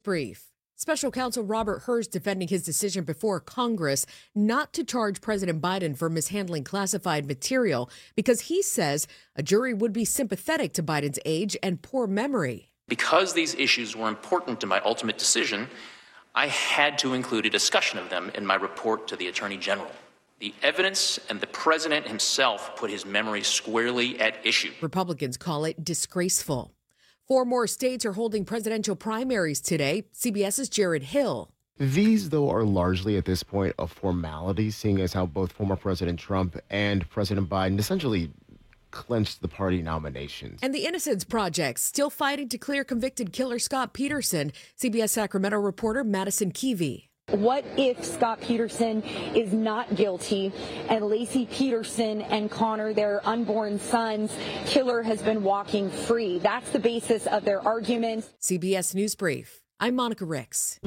Brief. Special counsel Robert Hur defending his decision before Congress not to charge President Biden for mishandling classified material because he says a jury would be sympathetic to Biden's age and poor memory. Because these issues were important to my ultimate decision, I had to include a discussion of them in my report to the Attorney General. The evidence and the president himself put his memory squarely at issue. Republicans call it disgraceful. 4 more states are holding presidential primaries today. CBS's Jared Hill. These, though, are largely at this point a formality, seeing as how both former President Trump and President Biden essentially clinched the party nominations. And the Innocence Project still fighting to clear convicted killer Scott Peterson. CBS Sacramento reporter Madison Keevy. What if Scott Peterson is not guilty and Lacey Peterson and Connor, their unborn son's killer, has been walking free? That's the basis of their argument. CBS News Brief. I'm Monica Ricks.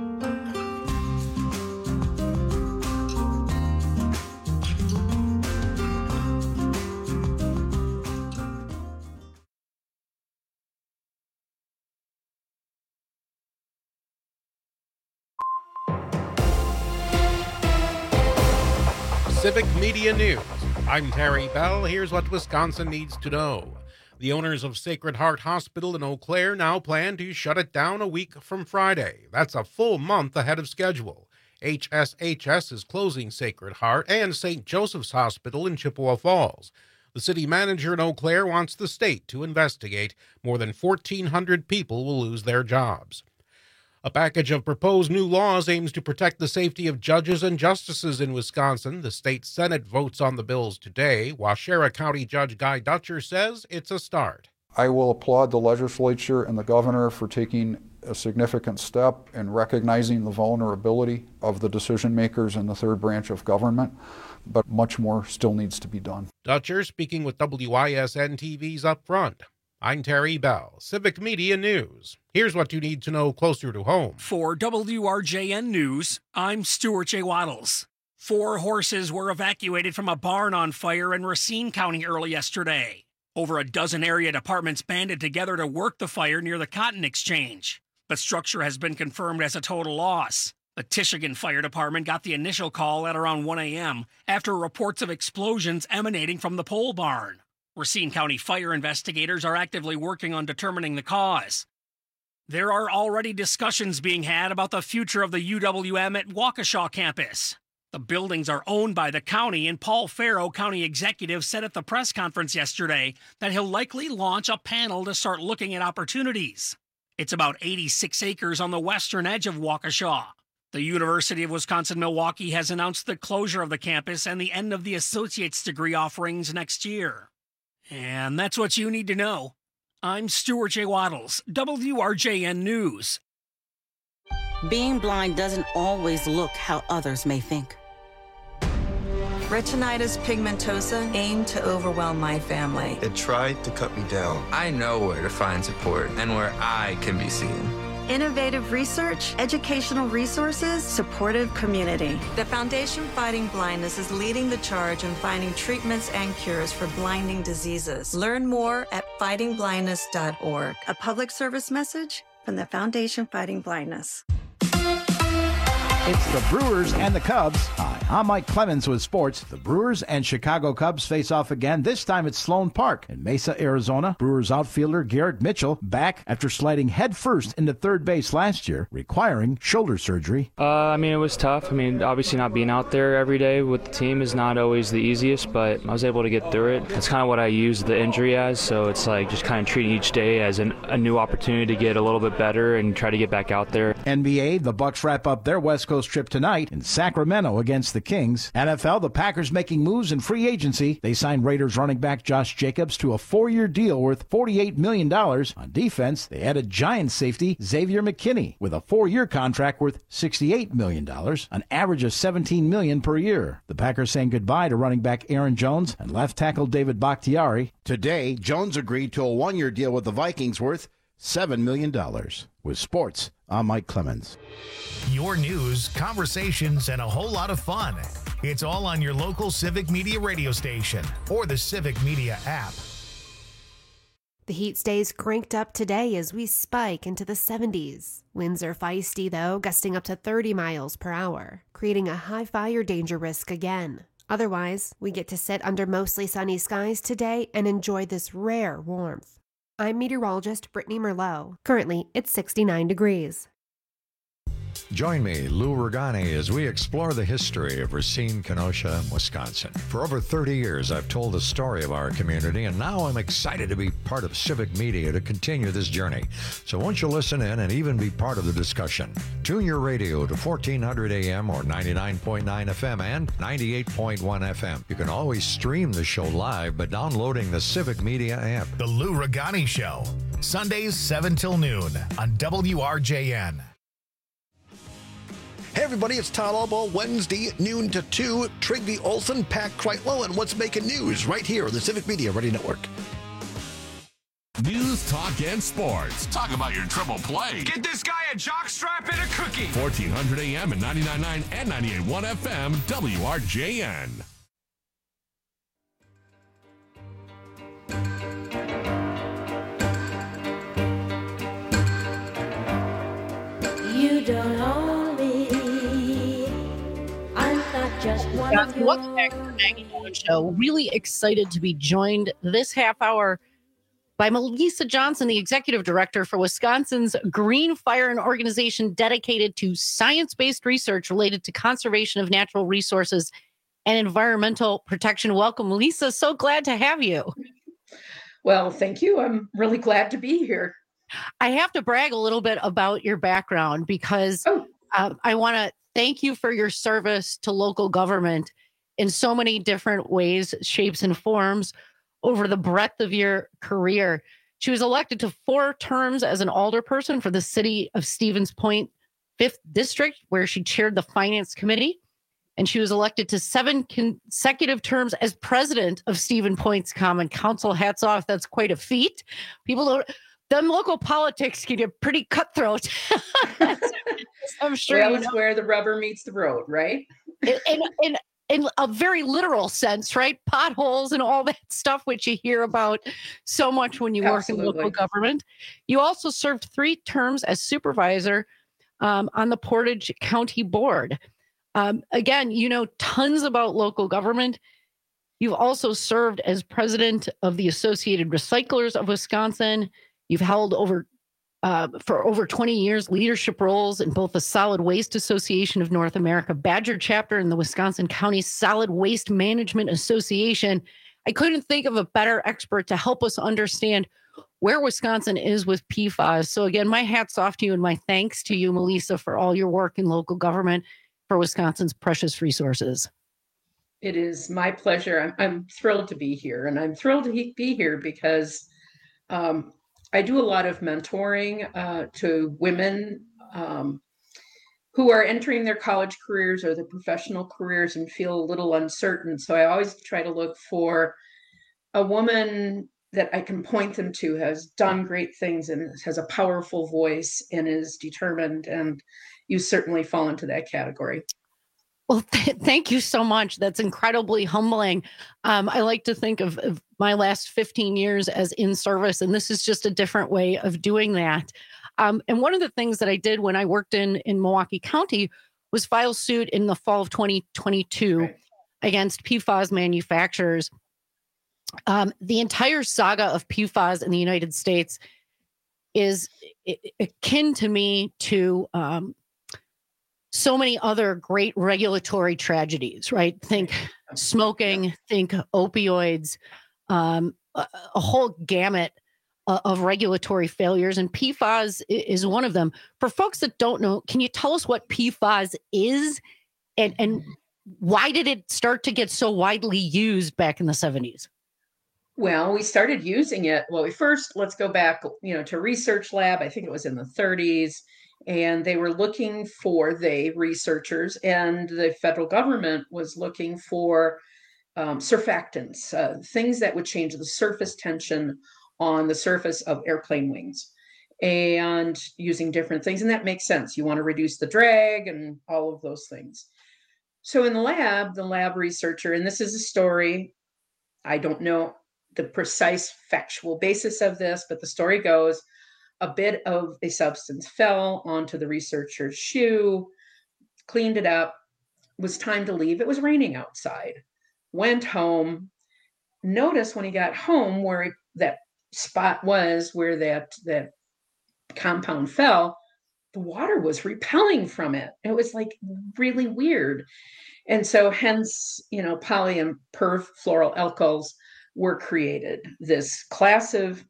Civic Media News. I'm Terry Bell. Here's what Wisconsin needs to know. The owners of Sacred Heart Hospital in Eau Claire now plan to shut it down a week from Friday. That's a full month ahead of schedule. HSHS is closing Sacred Heart and St. Joseph's Hospital in Chippewa Falls. The city manager in Eau Claire wants the state to investigate. More than 1,400 people will lose their jobs. A package of proposed new laws aims to protect the safety of judges and justices in Wisconsin. The state Senate votes on the bills today. Waushara County Judge Guy Dutcher says it's a start. I will applaud the legislature and the governor for taking a significant step in recognizing the vulnerability of the decision makers in the third branch of government, but much more still needs to be done. Dutcher speaking with WISN TV's Up Front. I'm Terry Bell, Civic Media News. Here's what you need to know closer to home. For WRJN News, I'm Stuart J. Waddles. 4 horses were evacuated from a barn on fire in Racine County early yesterday. Over a dozen area departments banded together to work the fire near the Cotton Exchange. The structure has been confirmed as a total loss. The Tishigan Fire Department got the initial call at around 1 a.m. after reports of explosions emanating from the pole barn. Racine County fire investigators are actively working on determining the cause. There are already discussions being had about the future of the UWM at Waukesha campus. The buildings are owned by the county, and Paul Farrow, county executive, said at the press conference yesterday that he'll likely launch a panel to start looking at opportunities. It's about 86 acres on the western edge of Waukesha. The University of Wisconsin-Milwaukee has announced the closure of the campus and the end of the associate's degree offerings next year. And that's what you need to know. I'm Stuart J. Waddles, WRJN News. Being blind doesn't always look how others may think. Retinitis pigmentosa aimed to overwhelm my family. It tried to cut me down. I know where to find support and where I can be seen. Innovative research, educational resources, supportive community. The Foundation Fighting Blindness is leading the charge in finding treatments and cures for blinding diseases. Learn more at fightingblindness.org. A public service message from the Foundation Fighting Blindness. It's the Brewers and the Cubs. Hi, I'm Mike Clemens with sports. The Brewers and Chicago Cubs face off again. This time at Sloan Park in Mesa, Arizona. Brewers outfielder Garrett Mitchell back after sliding headfirst into third base last year, requiring shoulder surgery. It was tough. Obviously not being out there every day with the team is not always the easiest, but I was able to get through it. That's kind of what I use the injury as, so it's like just kind of treating each day as a new opportunity to get a little bit better and try to get back out there. NBA, the Bucks wrap up their West Coast trip tonight in Sacramento against the Kings. NFL, the Packers making moves in free agency. They signed Raiders running back Josh Jacobs to a 4-year deal worth $48 million. On defense, they added Giants safety Xavier McKinney with a 4-year contract worth $68 million, an average of $17 million per year. The Packers saying goodbye to running back Aaron Jones and left tackle David Bakhtiari. Today, Jones agreed to a 1-year deal with the Vikings worth $7 million. With sports, I'm Mike Clemens. Your news, conversations, and a whole lot of fun. It's all on your local Civic Media radio station or the Civic Media app. The heat stays cranked up today as we spike into the 70s. Winds are feisty, though, gusting up to 30 miles per hour, creating a high fire danger risk again. Otherwise, we get to sit under mostly sunny skies today and enjoy this rare warmth. I'm meteorologist Brittany Merlot. Currently, it's 69 degrees. Join me, Lou Ragani, as we explore the history of Racine, Kenosha, Wisconsin. For over 30 years, I've told the story of our community, and now I'm excited to be part of civic media to continue this journey. So won't you listen in and even be part of the discussion? Tune your radio to 1400 AM or 99.9 FM and 98.1 FM. You can always stream the show live by downloading the Civic Media app. The Lou Ragani Show, Sundays 7 till noon on WRJN. Hey everybody, it's Todd Albaugh, Wednesday, noon to 2. Trygve Olsen, Pat Kreitlow, and what's making news right here on the Civic Media Radio Network. News, talk, and sports. Talk about your triple play. Get this guy a jockstrap and a cookie. 1400 AM and 99.9 and 98.1 FM, WRJN. You don't own me. I'm not just one of your... Welcome back to the Maggie Bowen Show. Really excited to be joined this half hour by Melissa Johnson, the executive director for Wisconsin's Green Fire, an organization dedicated to science-based research related to conservation of natural resources and environmental protection. Welcome, Lisa. So glad to have you. Well, thank you. I'm really glad to be here. I have to brag a little bit about your background because I want to thank you for your service to local government in so many different ways, shapes, and forms over the breadth of your career. She was elected to 4 terms as an alderperson for the city of Stevens Point, 5th District, where she chaired the Finance Committee. And she was elected to 7 consecutive terms as president of Stevens Point's Common Council. Hats off. That's quite a feat. People don't... Them local politics can get pretty cutthroat. I'm sure. Well, it's where the rubber meets the road, right? In a very literal sense, right? Potholes and all that stuff, which you hear about so much when you work in local government. You also served 3 terms as supervisor on the Portage County Board. Again, you know tons about local government. You've also served as president of the Associated Recyclers of Wisconsin. You've held for over 20 years leadership roles in both the Solid Waste Association of North America Badger chapter and the Wisconsin County Solid Waste Management Association. I couldn't think of a better expert to help us understand where Wisconsin is with PFAS. So again, my hat's off to you and my thanks to you, Melissa, for all your work in local government for Wisconsin's precious resources. It is my pleasure. I'm thrilled to be here, and I'm thrilled to be here because I do a lot of mentoring to women who are entering their college careers or their professional careers and feel a little uncertain. So I always try to look for a woman that I can point them to, has done great things and has a powerful voice and is determined. And you certainly fall into that category. Well, thank you so much. That's incredibly humbling. I like to think of my last 15 years as in service, and this is just a different way of doing that. And one of the things that I did when I worked in Milwaukee County was file suit in the fall of 2022 against PFAS manufacturers. The entire saga of PFAS in the United States is akin to me to so many other great regulatory tragedies, right? Think smoking, think opioids, a whole gamut of regulatory failures, and PFAS is one of them. For folks that don't know, can you tell us what PFAS is and why did it start to get so widely used back in the 70s? Well, we started using it. Well, let's go back, to research lab. I think it was in the 30s. And they were looking for, researchers and the federal government was looking for surfactants, things that would change the surface tension on the surface of airplane wings, and using different things. And that makes sense. You want to reduce the drag and all of those things. So in the lab researcher, and this is a story, I don't know the precise factual basis of this, but the story goes a bit of a substance fell onto the researcher's shoe, cleaned it up, was time to leave. It was raining outside, went home, noticed when he got home where that spot was where that compound fell, the water was repelling from it. It was like really weird. And so hence, poly and perfluoroalkyls were created, this class of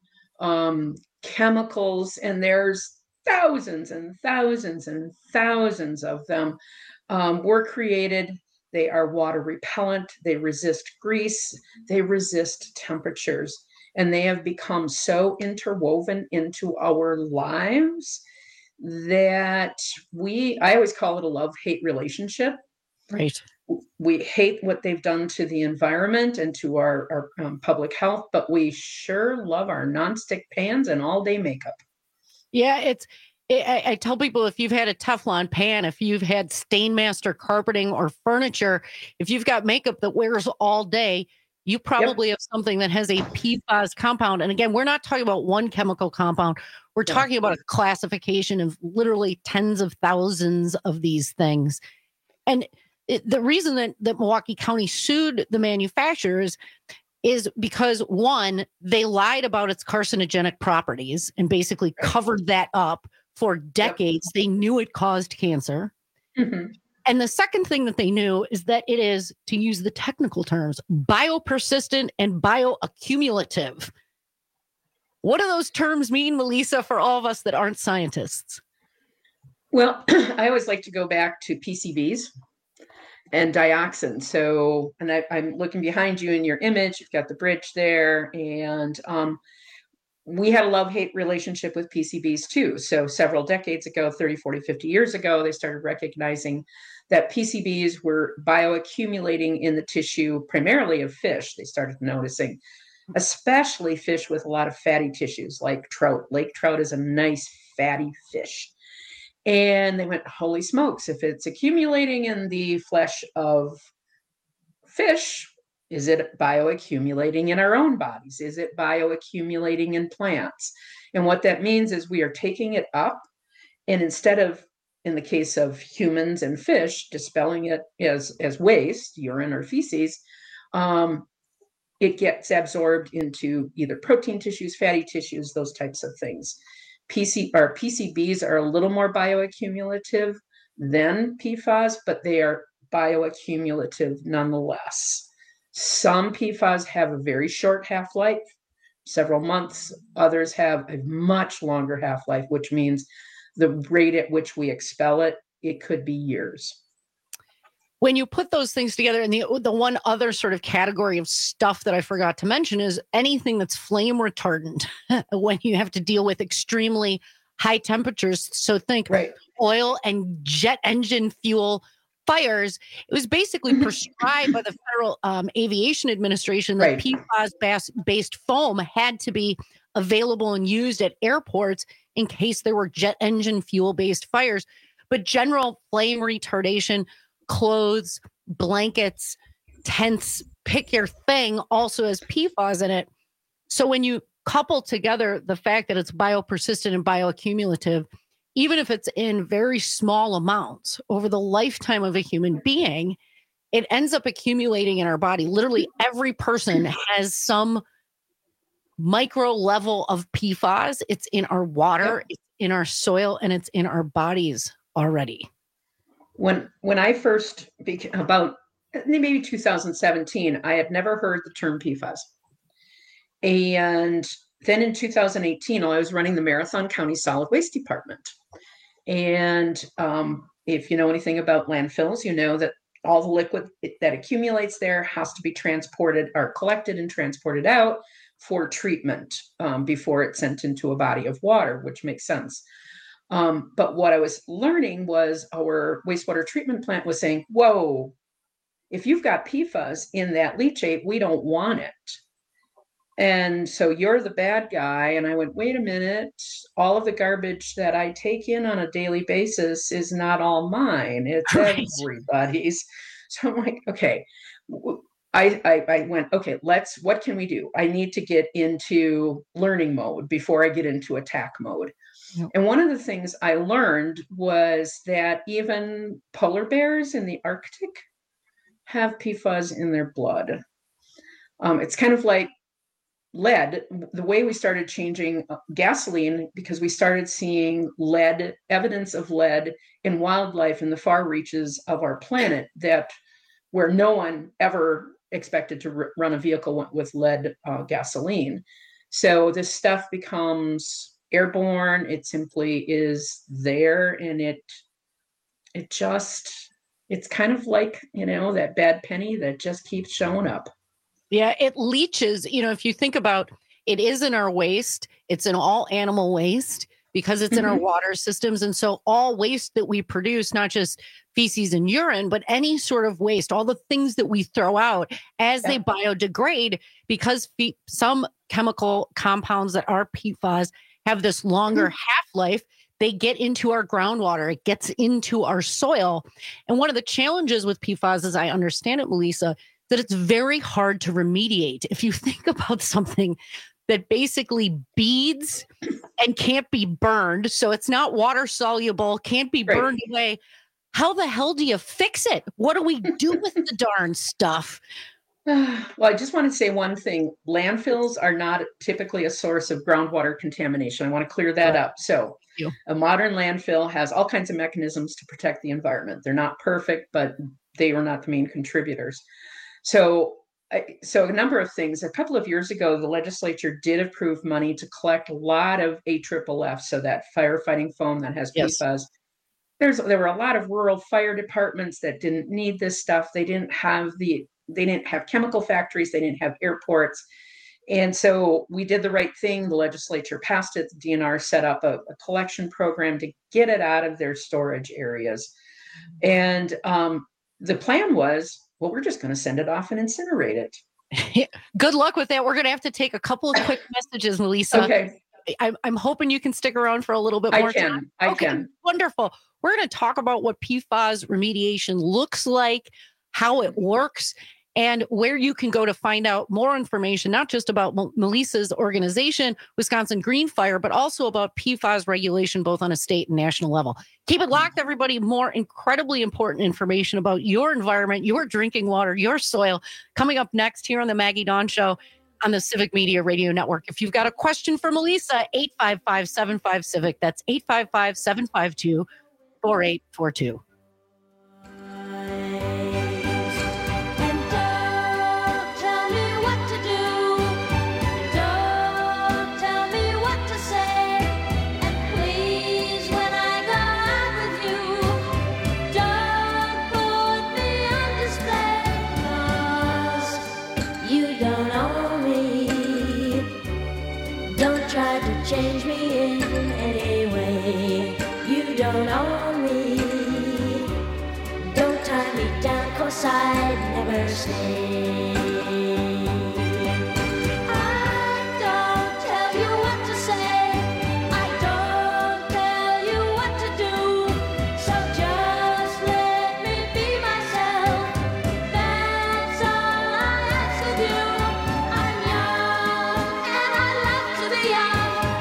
chemicals, and there's thousands and thousands and thousands of them were created. They are water repellent, they resist grease, they resist temperatures, and they have become so interwoven into our lives that I always call it a love-hate relationship. Right. We hate what they've done to the environment and to our public health, but we sure love our nonstick pans and all-day makeup. Yeah, I tell people, if you've had a Teflon pan, if you've had Stainmaster carpeting or furniture, if you've got makeup that wears all day, you probably have something that has a PFAS compound. And again, we're not talking about one chemical compound. We're talking about a classification of literally tens of thousands of these things. And the reason that Milwaukee County sued the manufacturers is because, one, they lied about its carcinogenic properties and basically covered that up for decades. They knew it caused cancer. Mm-hmm. And the second thing that they knew is that it is, to use the technical terms, biopersistent and bioaccumulative. What do those terms mean, Melissa, for all of us that aren't scientists? Well, I always like to go back to PCBs and dioxin. So, and I'm looking behind you in your image, you've got the bridge there, and we had a love-hate relationship with PCBs too. So several decades ago, 30, 40, 50 years ago, they started recognizing that PCBs were bioaccumulating in the tissue, primarily of fish. They started noticing, especially fish with a lot of fatty tissues like trout. Lake trout is a nice fatty fish. And they went, holy smokes, if it's accumulating in the flesh of fish, is it bioaccumulating in our own bodies? Is it bioaccumulating in plants? And what that means is we are taking it up, and instead of, in the case of humans and fish, dispelling it as waste, urine or feces, it gets absorbed into either protein tissues, fatty tissues, those types of things. PCBs are a little more bioaccumulative than PFAS, but they are bioaccumulative nonetheless. Some PFAS have a very short half-life, several months. Others have a much longer half-life, which means the rate at which we expel it, it could be years. When you put those things together, and the one other sort of category of stuff that I forgot to mention is anything that's flame retardant when you have to deal with extremely high temperatures. So think oil and jet engine fuel fires. It was basically prescribed by the Federal Aviation Administration that PFAS-based foam had to be available and used at airports in case there were jet engine fuel-based fires. But general flame retardation, clothes, blankets, tents, pick your thing, also has PFAS in it. So when you couple together the fact that it's biopersistent and bioaccumulative, even if it's in very small amounts over the lifetime of a human being, it ends up accumulating in our body. Literally every person has some micro level of PFAS. It's in our water, it's in our soil, and it's in our bodies already. When I first about maybe 2017, I had never heard the term PFAS. And then in 2018, I was running the Marathon County Solid Waste Department. And if you know anything about landfills, you know that all the liquid that accumulates there has to be transported or collected and transported out for treatment before it's sent into a body of water, which makes sense. But what I was learning was our wastewater treatment plant was saying, whoa, if you've got PFAS in that leachate, we don't want it. And so you're the bad guy. And I went, wait a minute, all of the garbage that I take in on a daily basis is not all mine. It's everybody's. So I'm like, okay, I went, okay, what can we do? I need to get into learning mode before I get into attack mode. Yep. And one of the things I learned was that even polar bears in the Arctic have PFAS in their blood. It's kind of like lead. The way we started changing gasoline, because we started seeing evidence of lead in wildlife in the far reaches of our planet, where no one ever expected to run a vehicle with lead gasoline. So this stuff becomes airborne. It simply is there, and it's kind of like, that bad penny that just keeps showing up. Yeah, it leaches. If you think about it, is in our waste. It's in all animal waste because it's in our water systems. And so all waste that we produce, not just feces and urine, but any sort of waste, all the things that we throw out as they biodegrade, because some chemical compounds that are PFAS have this longer half-life, they get into our groundwater. It gets into our soil. And one of the challenges with PFAS, as I understand it, Melissa, that it's very hard to remediate. If you think about something that basically beads and can't be burned, so it's not water soluble, can't be burned away, how the hell do you fix it? What do we do with the darn stuff? Well, I just want to say one thing. Landfills are not typically a source of groundwater contamination. I want to clear that up. So a modern landfill has all kinds of mechanisms to protect the environment. They're not perfect, but they are not the main contributors. So a number of things. A couple of years ago, the legislature did approve money to collect a lot of AFFF, so that firefighting foam that has PFAS. There were a lot of rural fire departments that didn't need this stuff. They didn't have chemical factories. They didn't have airports. And so we did the right thing. The legislature passed it. The DNR set up a collection program to get it out of their storage areas. And the plan was, well, we're just going to send it off and incinerate it. Good luck with that. We're going to have to take a couple of quick messages, Melissa. Okay. I'm hoping you can stick around for a little bit more time. I can. Wonderful. We're going to talk about what PFAS remediation looks like, how it works, and where you can go to find out more information, not just about Melissa's organization, Wisconsin Green Fire, but also about PFAS regulation, both on a state and national level. Keep it locked, everybody. More incredibly important information about your environment, your drinking water, your soil, coming up next here on the Maggie Dawn Show on the Civic Media Radio Network. If you've got a question for Melissa, 855-75-CIVIC. That's 855-752-4842. Change me in any way. You don't own me. Don't tie me down, 'cause I'd never stay. I don't tell you what to say. I don't tell you what to do. So just let me be myself. That's all I ask of you. I'm young and I love to be young.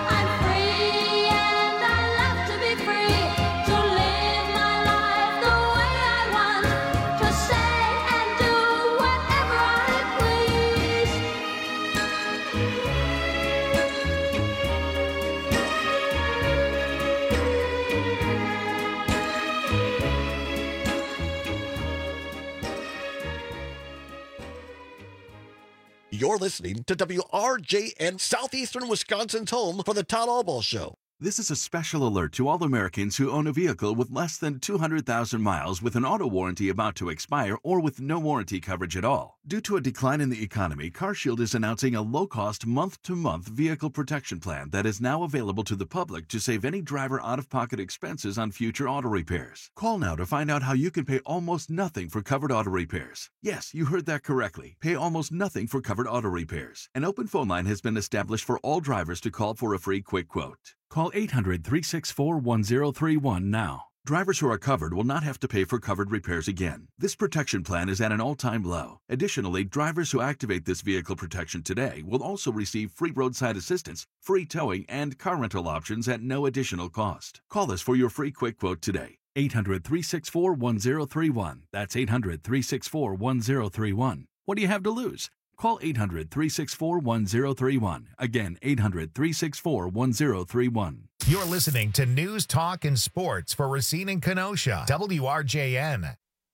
You're listening to WRJN, Southeastern Wisconsin's home for the Todd Albaugh Show. This is a special alert to all Americans who own a vehicle with less than 200,000 miles with an auto warranty about to expire or with no warranty coverage at all. Due to a decline in the economy, CarShield is announcing a low-cost month-to-month vehicle protection plan that is now available to the public to save any driver out-of-pocket expenses on future auto repairs. Call now to find out how you can pay almost nothing for covered auto repairs. Yes, you heard that correctly. Pay almost nothing for covered auto repairs. An open phone line has been established for all drivers to call for a free quick quote. Call 800-364-1031 now. Drivers who are covered will not have to pay for covered repairs again. This protection plan is at an all-time low. Additionally, drivers who activate this vehicle protection today will also receive free roadside assistance, free towing, and car rental options at no additional cost. Call us for your free quick quote today. 800-364-1031. That's 800-364-1031. What do you have to lose? Call 800-364-1031. Again, 800-364-1031. You're listening to News, Talk, and Sports for Racine and Kenosha, WRJN.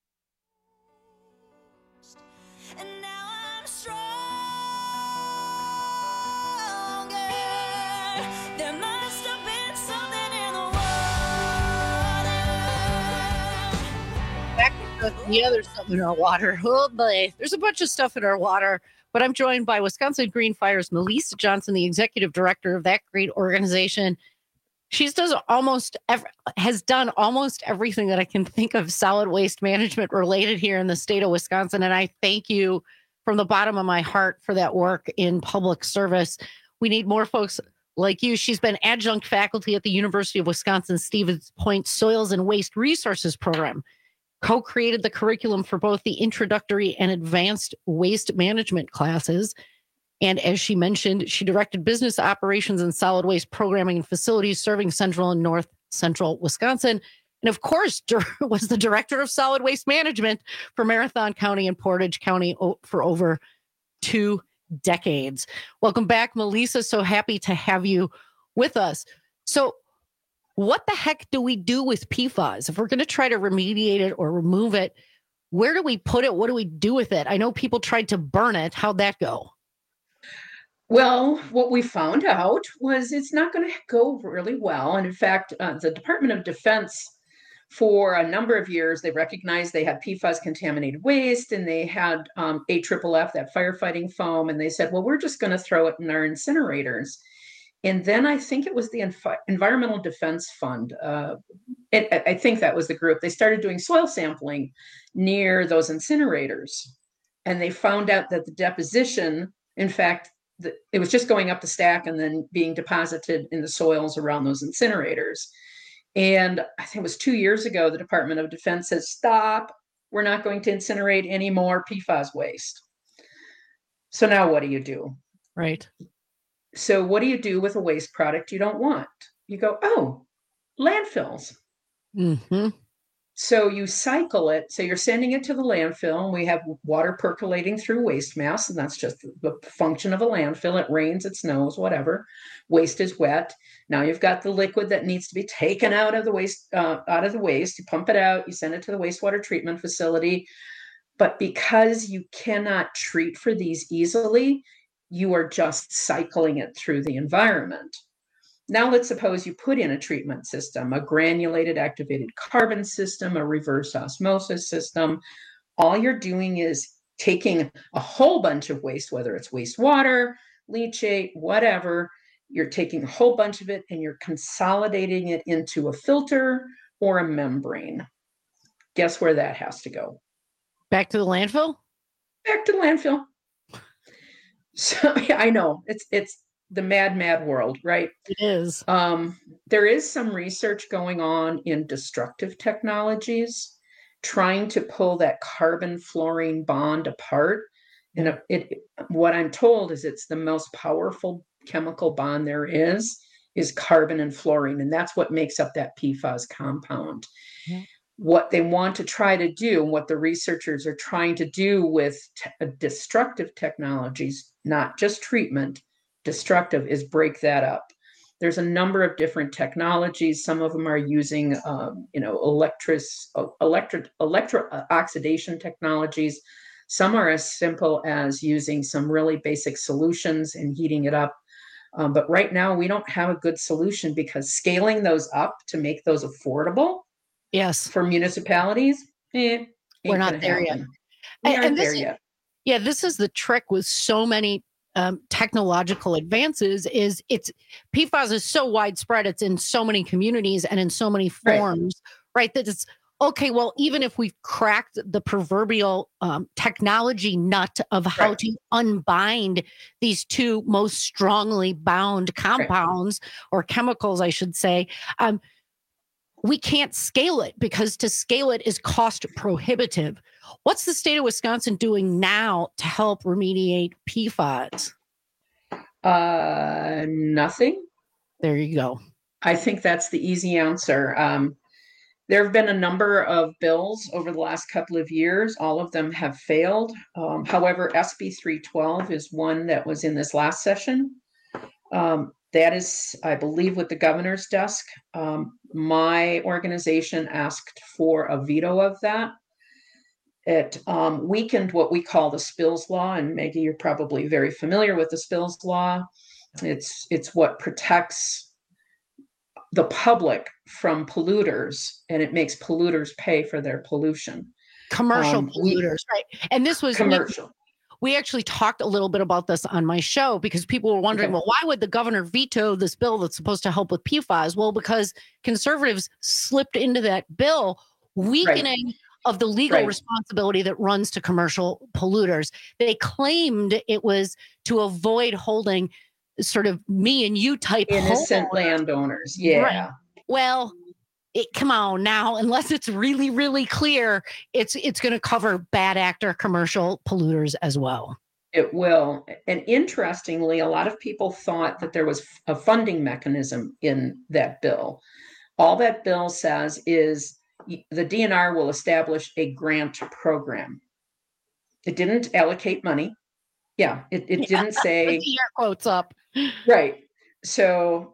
Yeah, there's something in our water. Oh boy, there's a bunch of stuff in our water. But I'm joined by Wisconsin Green Fire's Melissa Johnson, the executive director of that great organization. Has done almost everything that I can think of solid waste management related here in the state of Wisconsin. And I thank you from the bottom of my heart for that work in public service. We need more folks like you. She's been adjunct faculty at the University of Wisconsin Stevens Point Soils and Waste Resources Program, co-created the curriculum for both the introductory and advanced waste management classes. And as she mentioned, she directed business operations and solid waste programming and facilities serving central and north central Wisconsin. And of course, was the director of solid waste management for Marathon County and Portage County for over 2 decades. Welcome back, Melissa. So happy to have you with us. So what the heck do we do with PFAS? If we're going to try to remediate it or remove it, where do we put it? What do we do with it? I know people tried to burn it. How'd that go? Well, what we found out was it's not going to go really well. And in fact, the Department of Defense, for a number of years, they recognized they had PFAS contaminated waste, and they had AFFF, that firefighting foam, and they said, well, we're just going to throw it in our incinerators. And then I think it was the Environmental Defense Fund. I think that was the group. They started doing soil sampling near those incinerators, and they found out that the deposition, in fact, it was just going up the stack and then being deposited in the soils around those incinerators. And I think it was 2 years ago, the Department of Defense says, stop, we're not going to incinerate any more PFAS waste. So now what do you do? Right. So what do you do with a waste product you don't want? You go, oh, landfills. Mm-hmm. So you cycle it. So you're sending it to the landfill, and we have water percolating through waste mass, and that's just the function of a landfill. It rains, it snows, whatever. Waste is wet. Now you've got the liquid that needs to be taken out of the waste. You pump it out, you send it to the wastewater treatment facility. But because you cannot treat for these easily, you are just cycling it through the environment. Now, let's suppose you put in a treatment system, a granulated activated carbon system, a reverse osmosis system. All you're doing is taking a whole bunch of waste, whether it's wastewater, leachate, whatever. You're taking a whole bunch of it and you're consolidating it into a filter or a membrane. Guess where that has to go? Back to the landfill? Back to the landfill. So yeah, I know it's the mad world, right? It is. There is some research going on in destructive technologies, trying to pull that carbon fluorine bond apart. And what I'm told is it's the most powerful chemical bond there is carbon and fluorine, and that's what makes up that PFAS compound. Yeah. What they want to try to do, what the researchers are trying to do with destructive technologies, not just treatment, destructive, is break that up. There's a number of different technologies. Some of them are using, electro-oxidation technologies. Some are as simple as using some really basic solutions and heating it up. But right now, we don't have a good solution because scaling those up to make those affordable, yes, for municipalities, we're not there yet. Yeah, this is the trick with so many technological advances. Is PFAS is so widespread. It's in so many communities and in so many forms, right? That it's okay. Well, even if we've cracked the proverbial technology nut of how to unbind these two most strongly bound compounds or chemicals, I should say. we can't scale it because to scale it is cost prohibitive. What's the state of Wisconsin doing now to help remediate PFAS? Nothing. There you go. I think that's the easy answer. There have been a number of bills over the last couple of years. All of them have failed. However, SB 312 is one that was in this last session. That is, I believe, with the governor's desk. My organization asked for a veto of that. It weakened what we call the spills law. And Maggie, you're probably very familiar with the spills law. It's what protects the public from polluters, and it makes polluters pay for their pollution. Commercial polluters, right? And this was commercial. We actually talked a little bit about this on my show because people were wondering, well, why would the governor veto this bill that's supposed to help with PFAS? Well, because conservatives slipped into that bill, weakening of the legal responsibility that runs to commercial polluters. They claimed it was to avoid holding sort of me and you type innocent landowners. Yeah. Right. Well, come on now, unless it's really, really clear, it's going to cover bad actor commercial polluters as well. It will. And interestingly, a lot of people thought that there was a funding mechanism in that bill. All that bill says is the DNR will establish a grant program. It didn't allocate money. Yeah, it didn't say. Air quotes up. Right. So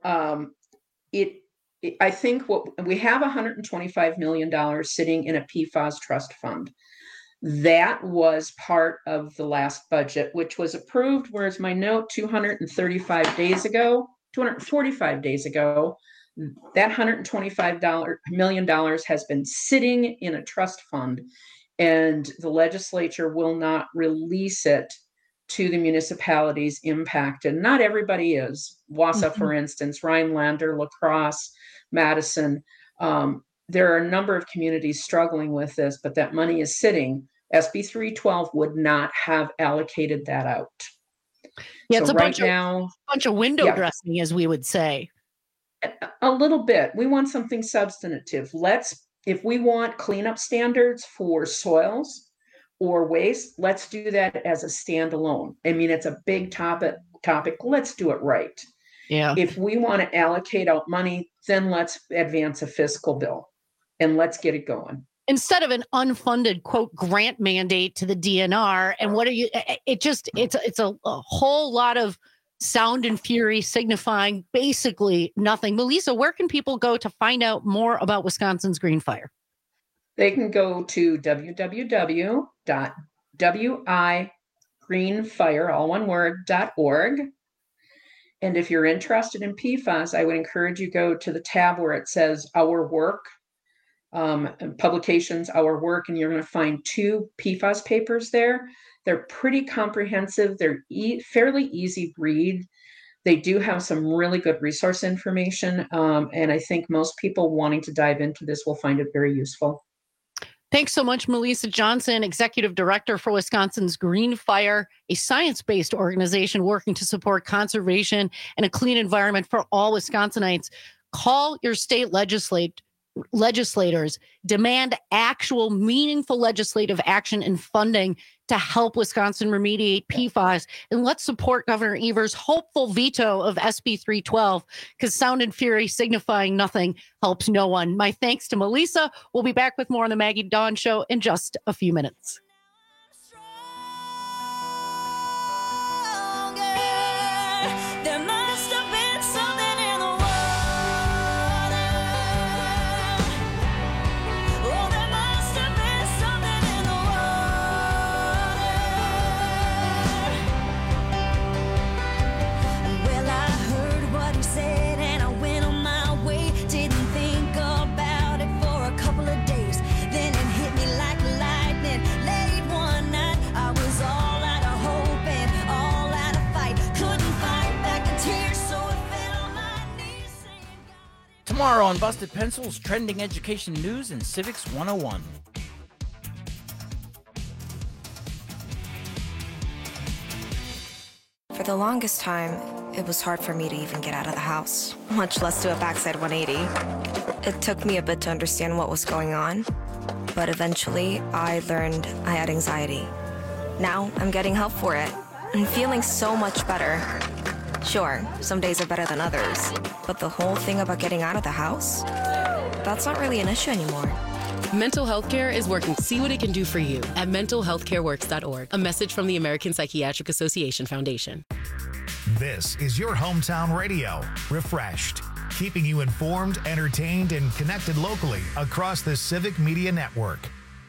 I think what we have $125 million sitting in a PFAS trust fund. That was part of the last budget, which was approved. Where's my note? 245 days ago. That $125 million has been sitting in a trust fund, and the legislature will not release it to the municipalities impacted. Not everybody is. Wausau, for instance, Rhinelander, La Crosse, Madison. There are a number of communities struggling with this, but that money is sitting. SB 312 would not have allocated that out. Yeah, so it's a bunch of window dressing, as we would say. A little bit. We want something substantive. If we want cleanup standards for soils or waste, let's do that as a standalone. I mean, it's a big topic. Let's do it right. Yeah. If we want to allocate out money, then let's advance a fiscal bill and let's get it going. Instead of an unfunded quote grant mandate to the DNR. And what are you? It's a whole lot of sound and fury signifying basically nothing. Melissa, where can people go to find out more about Wisconsin's Green Fire? They can go to www.wigreenfire, all one word, .org. And if you're interested in PFAS, I would encourage you go to the tab where it says Our Work, publications, Our Work, and you're going to find 2 PFAS papers there. They're pretty comprehensive. They're fairly easy read. They do have some really good resource information. And I think most people wanting to dive into this will find it very useful. Thanks so much, Melissa Johnson, Executive Director for Wisconsin's Green Fire, a science-based organization working to support conservation and a clean environment for all Wisconsinites. Call your state legislators, demand actual meaningful legislative action and funding to help Wisconsin remediate PFAS. And let's support Governor Evers' hopeful veto of SB 312, because sound and fury signifying nothing helps no one. My thanks to Melissa. We'll be back with more on the Maggie Dawn Show in just a few minutes. Tomorrow on Busted Pencils, trending education news and Civics 101. For the longest time, it was hard for me to even get out of the house, much less do a backside 180. It took me a bit to understand what was going on, but eventually I learned I had anxiety. Now I'm getting help for it and feeling so much better. Sure, some days are better than others, but the whole thing about getting out of the house, that's not really an issue anymore. Mental health care is working. See what it can do for you at mentalhealthcareworks.org. A message from the American Psychiatric Association Foundation. This is your hometown radio, Refreshed, keeping you informed, entertained, and connected locally across the Civic Media Network.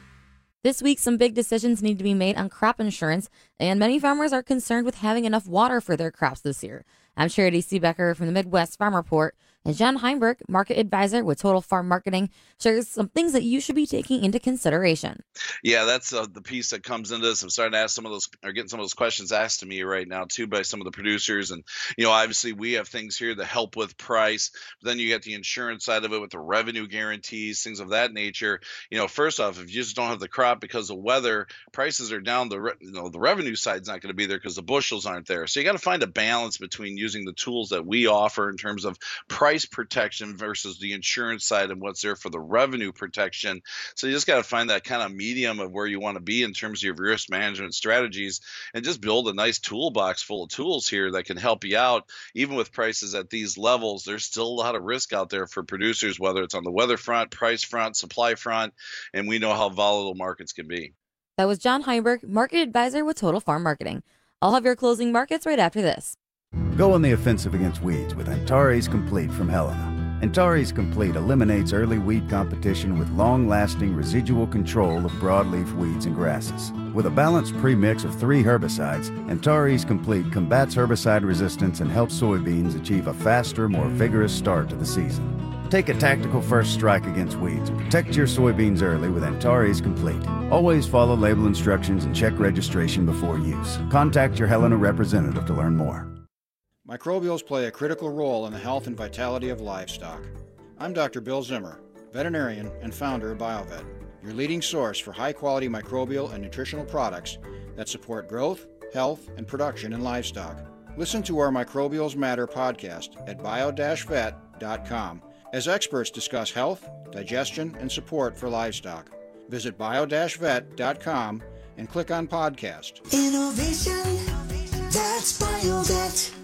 This week, some big decisions need to be made on crop insurance, and many farmers are concerned with having enough water for their crops this year. I'm Charity Seebecker from the Midwest Farm Report, and John Heinberg, market advisor with Total Farm Marketing, shares some things that you should be taking into consideration. Yeah, that's the piece that comes into this. I'm starting to ask some of those, or getting some of those questions asked to me right now too by some of the producers. And obviously we have things here that help with price. But then you get the insurance side of it with the revenue guarantees, things of that nature. First off, if you just don't have the crop because of weather, prices are down. The revenue side's not going to be there because the bushels aren't there. So you got to find a balance between using the tools that we offer in terms of price protection versus the insurance side and what's there for the revenue protection. So you just got to find that kind of medium of where you want to be in terms of your risk management strategies and just build a nice toolbox full of tools here that can help you out. Even with prices at these levels, there's still a lot of risk out there for producers, whether it's on the weather front, price front, supply front, and we know how volatile markets can be. That was John Heinberg, market advisor with Total Farm Marketing. I'll have your closing markets right after this. Go on the offensive against weeds with Antares Complete from Helena. Antares Complete eliminates early weed competition with long-lasting residual control of broadleaf weeds and grasses. With a balanced premix of 3 herbicides, Antares Complete combats herbicide resistance and helps soybeans achieve a faster, more vigorous start to the season. Take a tactical first strike against weeds and protect your soybeans early with Antares Complete. Always follow label instructions and check registration before use. Contact your Helena representative to learn more. Microbials play a critical role in the health and vitality of livestock. I'm Dr. Bill Zimmer, veterinarian and founder of BioVet, your leading source for high-quality microbial and nutritional products that support growth, health, and production in livestock. Listen to our Microbials Matter podcast at bio-vet.com as experts discuss health, digestion, and support for livestock. Visit bio-vet.com and click on podcast. Innovation, that's BioVet.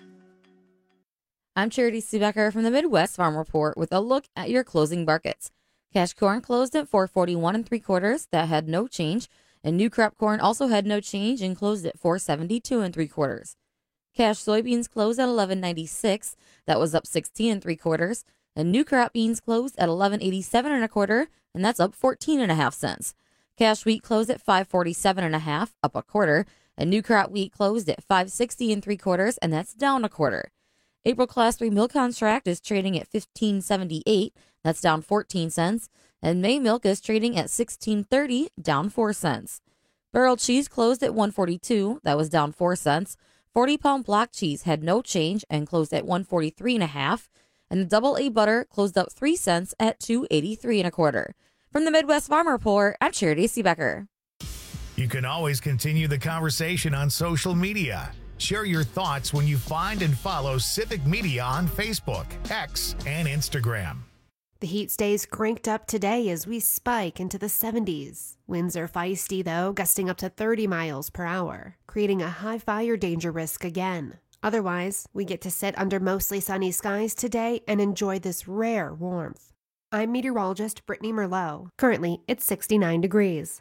I'm Charity Seebecker from the Midwest Farm Report with a look at your closing markets. Cash corn closed at $4.41 3/4. That had no change. And new crop corn also had no change and closed at $4.72 3/4. Cash soybeans closed at $11.96. That was up 16 3/4. And new crop beans closed at $11.87 1/4, and that's up 14.5 cents. Cash wheat closed at $5.47 1/2, up 1/4. And new crop wheat closed at $5.60 3/4, and that's down 1/4. April Class 3 milk contract is trading at $15.78. That's down 14 cents. And May milk is trading at $16.30, down 4 cents. Barrel cheese closed at $1.42. That was down 4 cents. 40-pound block cheese had no change and closed at $1.43 1/2. And the double A butter closed up 3 cents at $2.83 1/4. From the Midwest Farm Report, I'm Charity Seebecker. You can always continue the conversation on social media. Share your thoughts when you find and follow Civic Media on Facebook, X, and Instagram. The heat stays cranked up today as we spike into the 70s. Winds are feisty, though, gusting up to 30 miles per hour, creating a high fire danger risk again. Otherwise, we get to sit under mostly sunny skies today and enjoy this rare warmth. I'm meteorologist Brittany Merlot. Currently, it's 69 degrees.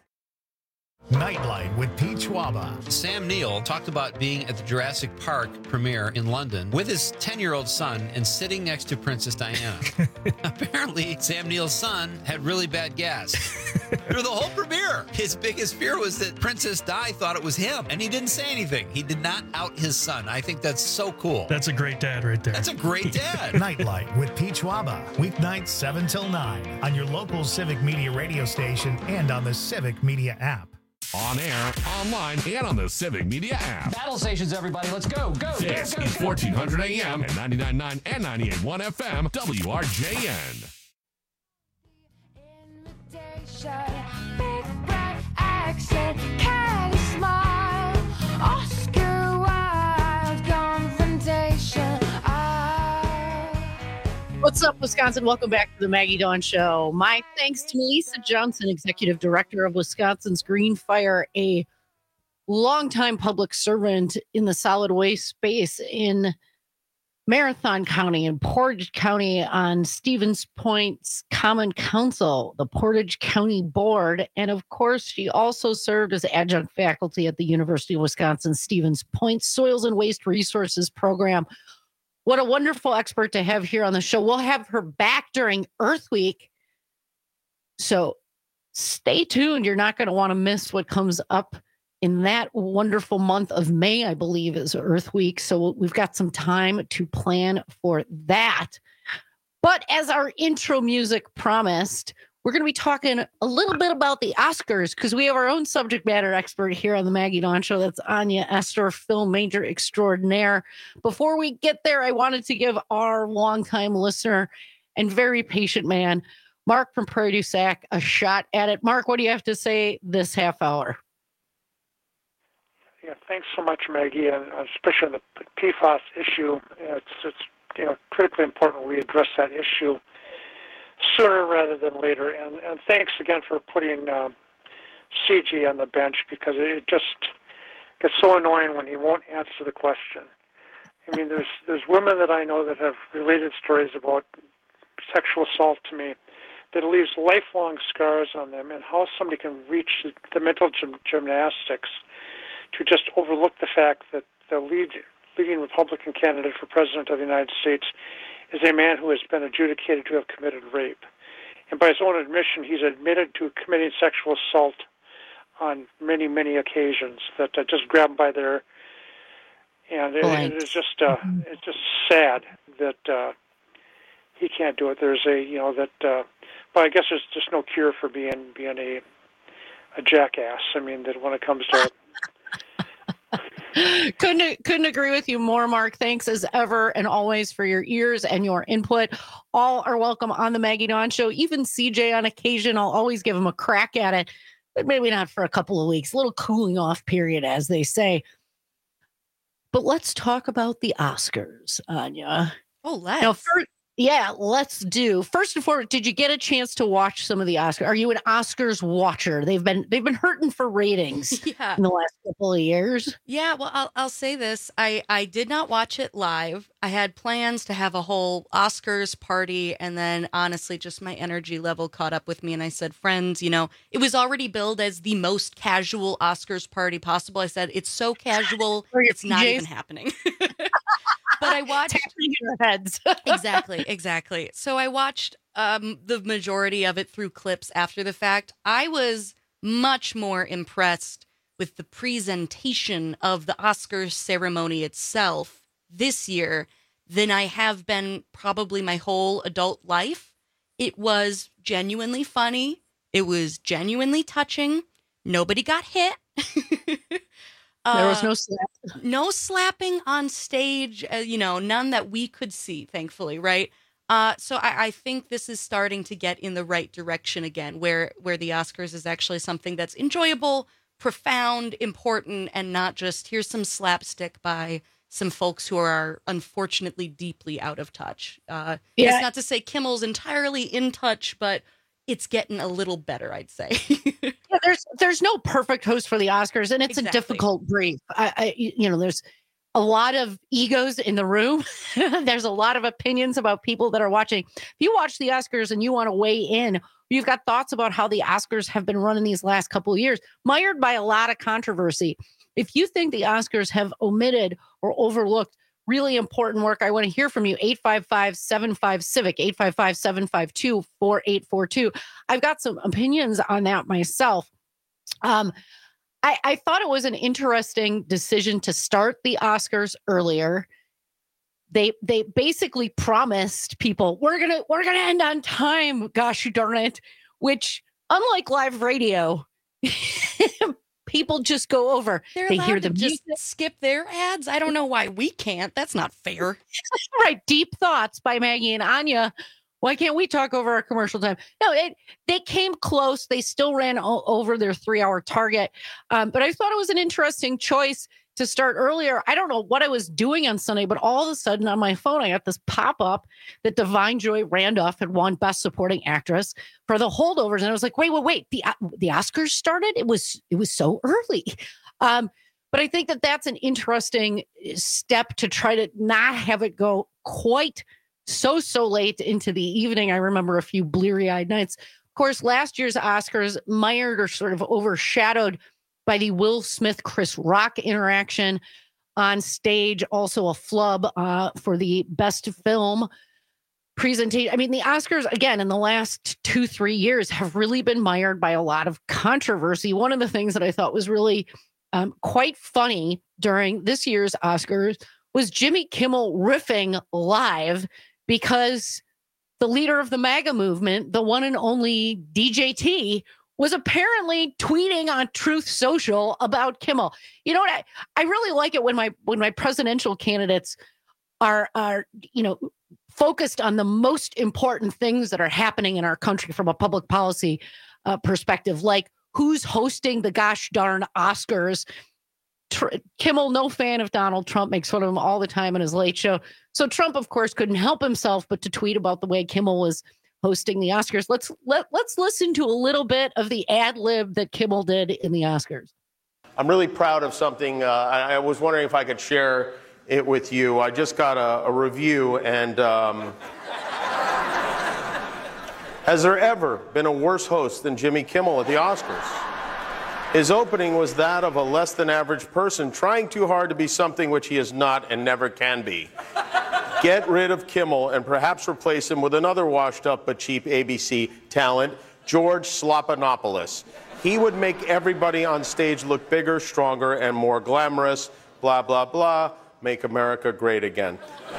Nightlight with Pete Schwaba. Sam Neill talked about being at the Jurassic Park premiere in London with his 10-year-old son and sitting next to Princess Diana. Apparently, Sam Neill's son had really bad gas. Through the whole premiere, his biggest fear was that Princess Di thought it was him, and he didn't say anything. He did not out his son. I think that's so cool. That's a great dad right there. That's a great dad. Nightlight with Pete Schwaba. Weeknights 7 till 9 on your local Civic Media radio station and on the Civic Media app. On air, online, and on the Civic Media app. Battle stations, everybody. Let's go. Go. This is 1400 AM and 99.9 and 98.1 FM, WRJN. Big bright accent, kind of smile, Oscar Wilde confrontation. What's up, Wisconsin? Welcome back to the Maggie Dawn Show. My thanks to Melissa Johnson, Executive Director of Wisconsin's Green Fire, a longtime public servant in the solid waste space in Marathon County and Portage County on Stevens Point's Common Council, the Portage County Board. And of course, she also served as adjunct faculty at the University of Wisconsin Stevens Point Soils and Waste Resources Program. What a wonderful expert to have here on the show. We'll have her back during Earth Week. So stay tuned. You're not going to want to miss what comes up in that wonderful month of May, I believe, is Earth Week. So we've got some time to plan for that. But as our intro music promised, we're going to be talking a little bit about the Oscars because we have our own subject matter expert here on the Maggie Dawn Show. That's Anya Estor, film major extraordinaire. Before we get there, I wanted to give our longtime listener and very patient man, Mark from Prairie du Sac, a shot at it. Mark, what do you have to say this half hour? Yeah, thanks so much, Maggie, and especially on the PFAS issue. It's critically important we address that issue sooner rather than later. And thanks again for putting CG on the bench because it just gets so annoying when he won't answer the question. I mean, there's women that I know that have related stories about sexual assault to me that leaves lifelong scars on them, and how somebody can reach the mental gymnastics to just overlook the fact that the leading Republican candidate for president of the United States is a man who has been adjudicated to have committed rape. And by his own admission, he's admitted to committing sexual assault on many, many occasions that just grab him by their... And it is just it's just sad that he can't do it. There's but I guess there's just no cure for being a jackass. I mean, that when it comes to... Couldn't agree with you more, Mark. Thanks as ever and always for your ears and your input. All are welcome on the Maggie Dawn Show. Even CJ on occasion, I'll always give him a crack at it, but maybe not for a couple of weeks. A little cooling off period, as they say. But let's talk about the Oscars, Anya. Oh, let's. Now, let's do. First and foremost, did you get a chance to watch some of the Oscars? Are you an Oscars watcher? They've been hurting for ratings in the last couple of years. Yeah, well, I'll say this. I did not watch it live. I had plans to have a whole Oscars party, and then honestly, just my energy level caught up with me, and I said, friends, it was already billed as the most casual Oscars party possible. I said, it's so casual, it's not even happening. But I watched tapping your heads. Exactly. So I watched the majority of it through clips after the fact. I was much more impressed with the presentation of the Oscars ceremony itself this year than I have been probably my whole adult life. It was genuinely funny. It was genuinely touching. Nobody got hit. There was no slap. No slapping on stage, none that we could see, thankfully, right? So I think this is starting to get in the right direction again, where the Oscars is actually something that's enjoyable, profound, important, and not just here's some slapstick by some folks who are unfortunately deeply out of touch. It's not to say Kimmel's entirely in touch, but it's getting a little better, I'd say. There's no perfect host for the Oscars, and it's a difficult brief. There's a lot of egos in the room. There's a lot of opinions about people that are watching. If you watch the Oscars and you want to weigh in, you've got thoughts about how the Oscars have been running these last couple of years, mired by a lot of controversy. If you think the Oscars have omitted or overlooked really important work, I want to hear from you. 855-75-CIVIC, 855-752-4842. I've got some opinions on that myself. I thought it was an interesting decision to start the Oscars earlier. They basically promised people, we're gonna end on time, gosh darn it, which unlike live radio, people just go over. They hear the music. Just skip their ads. I don't know why we can't. That's not fair. Right. Deep Thoughts by Maggie and Anya. Why can't we talk over our commercial time? No, they came close. They still ran over their 3-hour target. But I thought it was an interesting choice to start earlier. I don't know what I was doing on Sunday, but all of a sudden on my phone, I got this pop-up that Divine Joy Randolph had won Best Supporting Actress for The Holdovers. And I was like, wait, the Oscars started? It was so early. But I think that that's an interesting step to try to not have it go quite so late into the evening. I remember a few bleary-eyed nights. Of course, last year's Oscars mired or sort of overshadowed by the Will Smith-Chris Rock interaction on stage, also a flub for the best film presentation. I mean, the Oscars, again, in the last 2-3 years have really been mired by a lot of controversy. One of the things that I thought was really quite funny during this year's Oscars was Jimmy Kimmel riffing live because the leader of the MAGA movement, the one and only DJT, was apparently tweeting on Truth Social about Kimmel. You know what? I really like it when my presidential candidates are focused on the most important things that are happening in our country from a public policy perspective, like who's hosting the gosh darn Oscars. Kimmel, no fan of Donald Trump, makes fun of him all the time on his Late Show. So Trump, of course, couldn't help himself but to tweet about the way Kimmel was hosting the Oscars. Let's listen to a little bit of the ad lib that Kimmel did in the Oscars. I'm really proud of something. I was wondering if I could share it with you. I just got a review, and has there ever been a worse host than Jimmy Kimmel at the Oscars? His opening was that of a less than average person trying too hard to be something which he is not and never can be. Get rid of Kimmel and perhaps replace him with another washed up but cheap ABC talent, George Slopanopoulos. He would make everybody on stage look bigger, stronger, and more glamorous. Blah, blah, blah. Make America great again.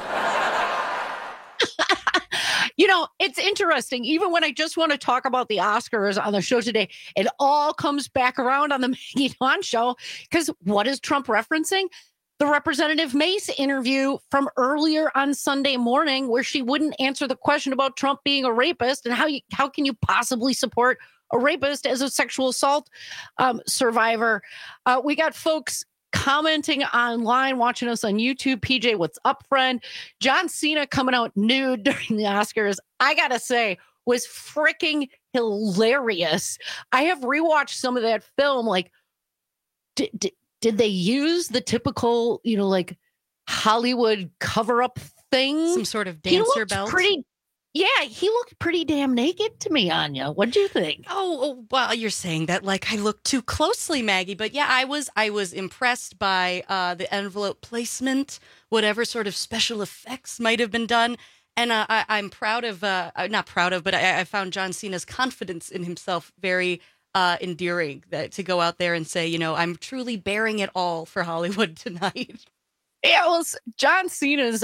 You know, it's interesting. Even when I just want to talk about the Oscars on the show today, it all comes back around on the Maggie Dawn show. Because what is Trump referencing? The Representative Mace interview from earlier on Sunday morning, where she wouldn't answer the question about Trump being a rapist and how can you possibly support a rapist as a sexual assault survivor. We got folks commenting online, watching us on YouTube. PJ, what's up, friend? John Cena coming out nude during the Oscars, I gotta say, was freaking hilarious. I have rewatched some of that film. Like, did they use the typical, like Hollywood cover-up thing? Some sort of dancer belt? He looked pretty damn naked to me, Anya. What do you think? Oh, well, you're saying that like I look too closely, Maggie. But yeah, I was impressed by the envelope placement, whatever sort of special effects might have been done. And I'm proud of, not proud of, but I found John Cena's confidence in himself very endearing, to go out there and say, I'm truly bearing it all for Hollywood tonight. Yeah, well, John Cena's,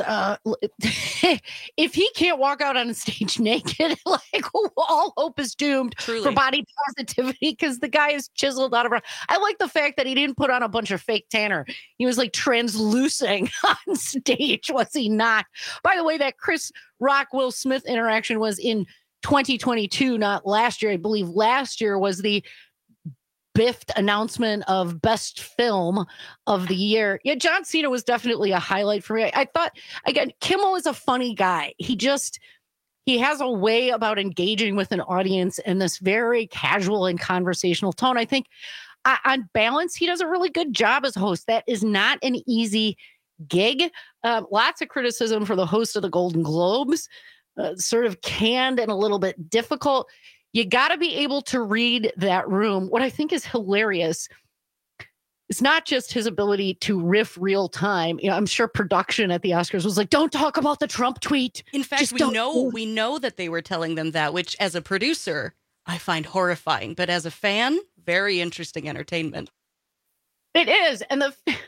if he can't walk out on stage naked, like all hope is doomed for body positivity, because the guy is chiseled out of her. I like the fact that he didn't put on a bunch of fake tanner. He was like translucing on stage, was he not? By the way, that Chris Rock Will Smith interaction was in 2022, not last year. I believe last year was the biffed announcement of best film of the year. Yeah, John Cena was definitely a highlight for me. I thought, again, Kimmel is a funny guy. He has a way about engaging with an audience in this very casual and conversational tone. I think on balance, he does a really good job as a host. That is not an easy gig. Lots of criticism for the host of the Golden Globes, sort of canned and a little bit difficult. You got to be able to read that room. What I think is hilarious is not just his ability to riff real time. I'm sure production at the Oscars was like, don't talk about the Trump tweet. In fact, we know that they were telling them that, which as a producer, I find horrifying. But as a fan, very interesting entertainment. It is. And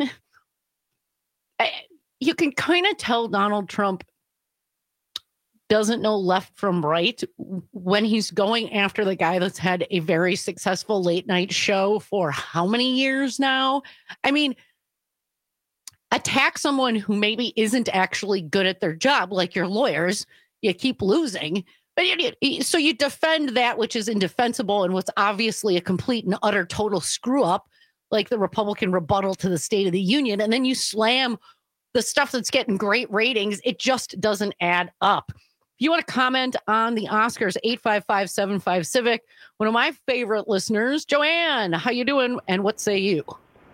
you can kind of tell Donald Trump doesn't know left from right when he's going after the guy that's had a very successful late night show for how many years now? I mean, attack someone who maybe isn't actually good at their job, like your lawyers, you keep losing. But so you defend that which is indefensible and what's obviously a complete and utter total screw up, like the Republican rebuttal to the State of the Union, and then you slam the stuff that's getting great ratings. It just doesn't add up. If you want to comment on the Oscars, 855-75-CIVIC. One of my favorite listeners, Joanne, how you doing? And what say you?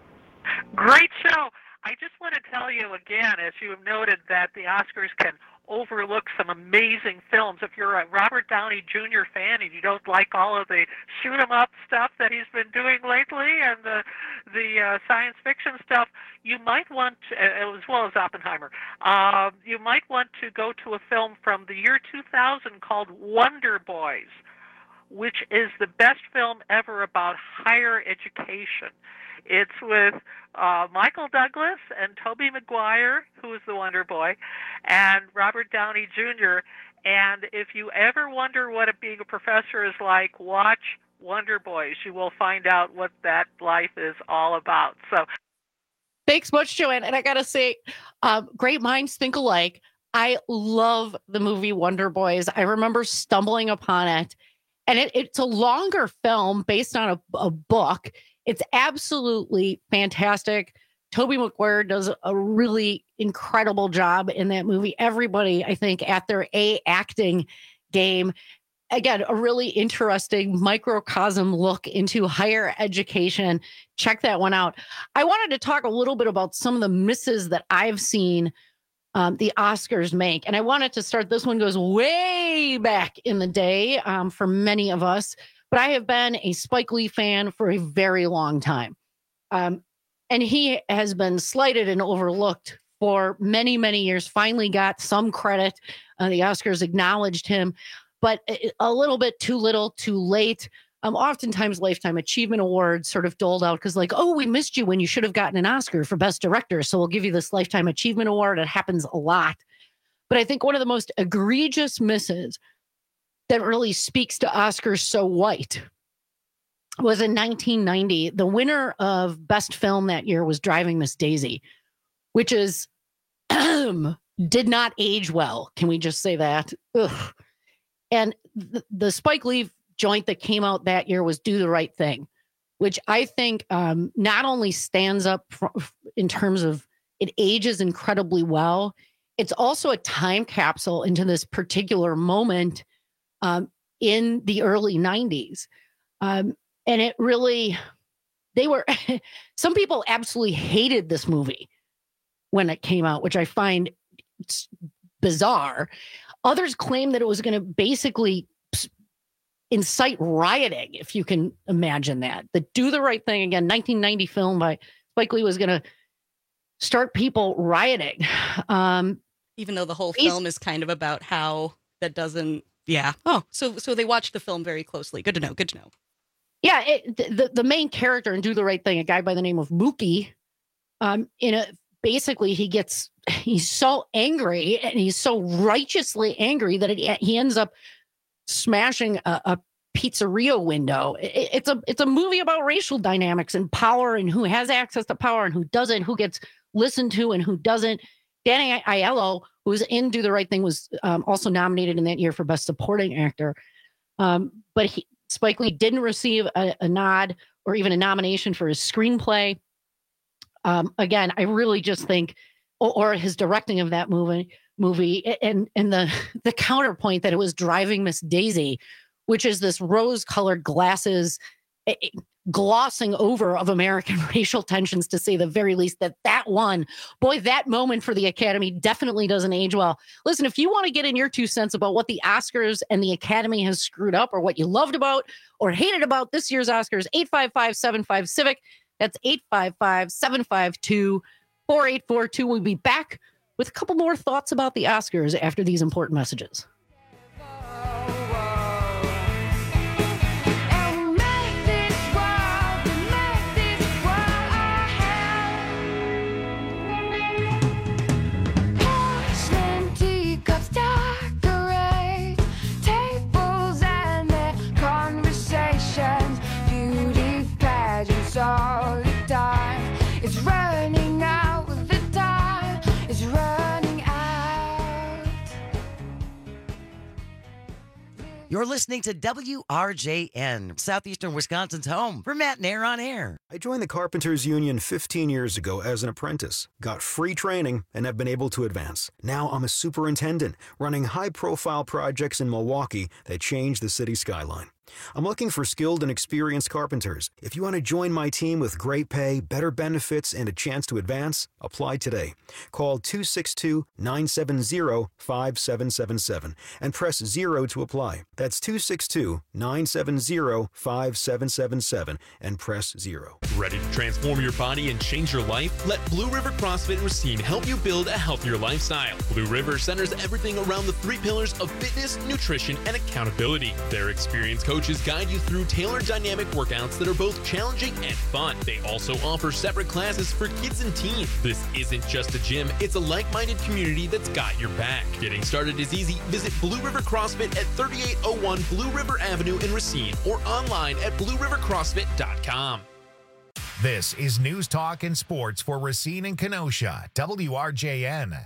Great show. I just want to tell you again, as you have noted, that the Oscars can overlook some amazing films. If you're a Robert Downey Jr. fan and you don't like all of the shoot-'em-up stuff that he's been doing lately and the science fiction stuff, you might want to, as well as Oppenheimer, you might want to go to a film from the year 2000 called Wonder Boys, which is the best film ever about higher education. It's with Michael Douglas and Tobey Maguire, who is the Wonder Boy, and Robert Downey Jr. And if you ever wonder what being a professor is like, watch Wonder Boys. You will find out what that life is all about. So, thanks much, Joanne. And I got to say, great minds think alike. I love the movie Wonder Boys. I remember stumbling upon it. And it's a longer film based on a book. It's absolutely fantastic. Tobey Maguire does a really incredible job in that movie. Everybody, I think, at their acting game. Again, a really interesting microcosm look into higher education. Check that one out. I wanted to talk a little bit about some of the misses that I've seen the Oscars make. And I wanted to start, this one goes way back in the day for many of us. But I have been a Spike Lee fan for a very long time. And he has been slighted and overlooked for many, many years. Finally got some credit. The Oscars acknowledged him, but a little bit too little, too late. Oftentimes Lifetime Achievement Awards sort of doled out because like, oh, we missed you when you should have gotten an Oscar for Best Director. So we'll give you this Lifetime Achievement Award. It happens a lot. But I think one of the most egregious misses that really speaks to Oscars so white was in 1990. The winner of Best Film that year was Driving Miss Daisy, which is did not age well. Can we just say that? Ugh. And the Spike Lee joint that came out that year was Do the Right Thing, which I think not only stands up in terms of it ages incredibly well, it's also a time capsule into this particular moment in the early 90s. And it really, some people absolutely hated this movie when it came out, which I find bizarre. Others claim that it was going to basically incite rioting, if you can imagine that. The Do the Right Thing, again, 1990 film by Spike Lee, was going to start people rioting. Even though the whole film is kind of about how that doesn't. Yeah. Oh, so they watched the film very closely. Good to know. Good to know. Yeah. The main character in Do the Right Thing, a guy by the name of Mookie, basically he's so angry and he's so righteously angry that he ends up smashing a pizzeria window. It's a movie about racial dynamics and power and who has access to power and who doesn't, who gets listened to and who doesn't. Danny Aiello, who was in Do the Right Thing, was also nominated in that year for Best Supporting Actor. But Spike Lee didn't receive a nod or even a nomination for his screenplay. Again, I really just think, or his directing of that movie, and the counterpoint that it was Driving Miss Daisy, which is this rose-colored glasses glossing over of American racial tensions, to say the very least. That moment for the Academy definitely doesn't age well. Listen, if you want to get in your 2 cents about what the Oscars and the Academy has screwed up, or what you loved about or hated about this year's Oscars, 855-75-CIVIC. That's 855-752-4842. We'll be back with a couple more thoughts about the Oscars after these important messages. All the time, it's running out. The time is running out. You're listening to WRJN, Southeastern Wisconsin's home for Matt Nair on Air. I joined the Carpenters Union 15 years ago as an apprentice, got free training, and have been able to advance. Now I'm a superintendent, running high-profile projects in Milwaukee that change the city skyline. I'm looking for skilled and experienced carpenters. If you want to join my team with great pay, better benefits, and a chance to advance, apply today. Call 262-970-5777 and press 0 to apply. That's 262-970-5777 and press 0. Ready to transform your body and change your life? Let Blue River CrossFit and Racine help you build a healthier lifestyle. Blue River centers everything around the 3 pillars of fitness, nutrition, and accountability. Their experienced coaches guide you through tailored dynamic workouts that are both challenging and fun. They also offer separate classes for kids and teens. This isn't just a gym, it's a like-minded community that's got your back. Getting started is easy. Visit Blue River CrossFit at 3801 Blue River Avenue in Racine or online at bluerivercrossfit.com. This is News Talk and Sports for Racine and Kenosha, WRJN.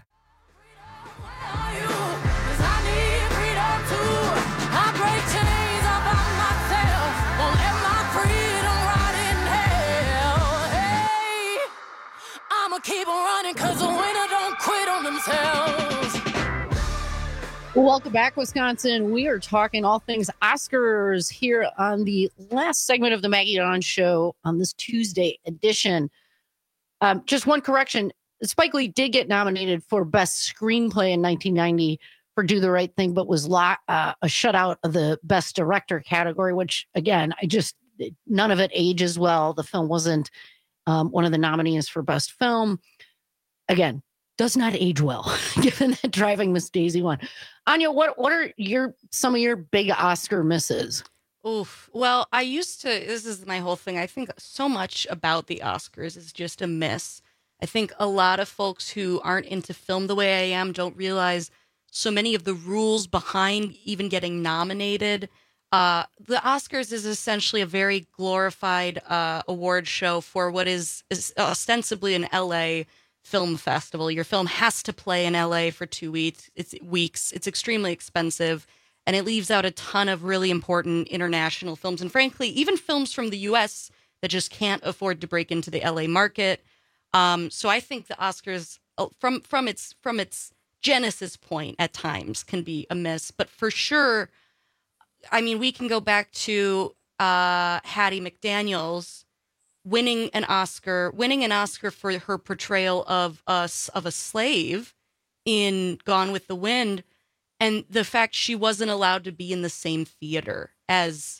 Keep on running because the winner don't quit on themselves. Welcome back, Wisconsin. We are talking all things Oscars here on the last segment of the Maggie Dawn Show on this Tuesday edition. Just one correction. Spike Lee did get nominated for Best Screenplay in 1990 for Do the Right Thing, but was a shutout of the Best Director category, which, again, none of it ages well. The film wasn't one of the nominees for Best Film. Again, does not age well, given that Driving Miss Daisy won. Anya, what are some of your big Oscar misses? Oof. Well, this is my whole thing. I think so much about the Oscars is just a miss. I think a lot of folks who aren't into film the way I am don't realize so many of the rules behind even getting nominated. The Oscars is essentially a very glorified award show for what is ostensibly an LA film festival. Your film has to play in LA for 2 weeks. It's extremely expensive, and it leaves out a ton of really important international films, and frankly, even films from the U.S. that just can't afford to break into the LA market. So I think the Oscars, from its genesis point at times, can be a miss, but for sure. I mean, we can go back to Hattie McDaniels winning an Oscar for her portrayal of a slave in Gone with the Wind, and the fact she wasn't allowed to be in the same theater as